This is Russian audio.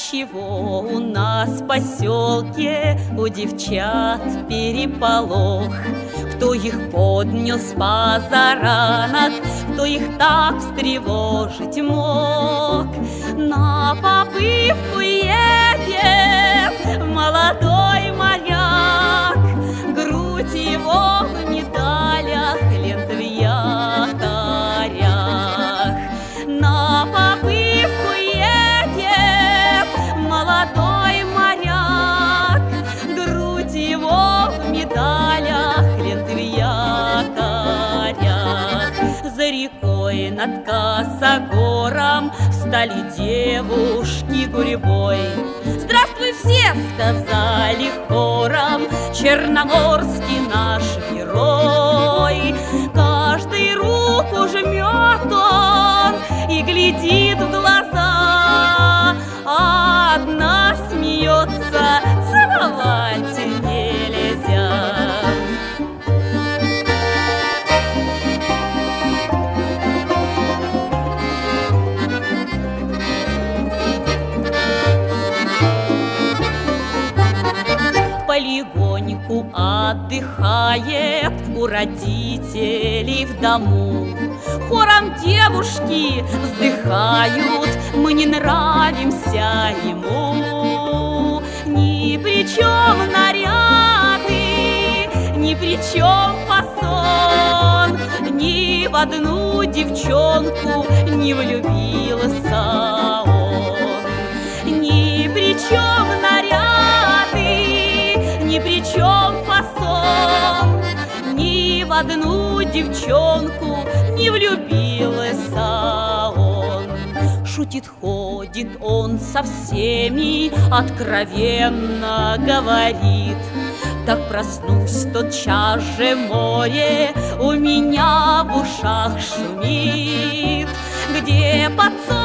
Отчего у нас в поселке у девчат переполох? Кто их поднес позаранок, кто их так встревожить мог? На попывку едет молодой моряк, грудь его в медалях, ленты в якорях. На попывку едет молодой моряк, грудь его в медалях, ленты в якорях. За рекой над Косогором встали девушки гурьбой. «Здравствуй все!» — сказали хором, черноморский наш герой. Каждый руку жмет он и глядит в глаза, а одна смеется, целовать нельзя. Полегоньку отдыхает у родителей в дому. Хором девушки вздыхают: мы не нравимся ему. Ни при чем наряды, ни при чем фасон, ни в одну девчонку не влюбился он. Ни при чем наряды, ни при чем фасон, ни в одну девчонку не влюбился он. Шутит, ходит он со всеми, откровенно говорит: так проснусь, тотчас же море у меня в ушах шумит. Где под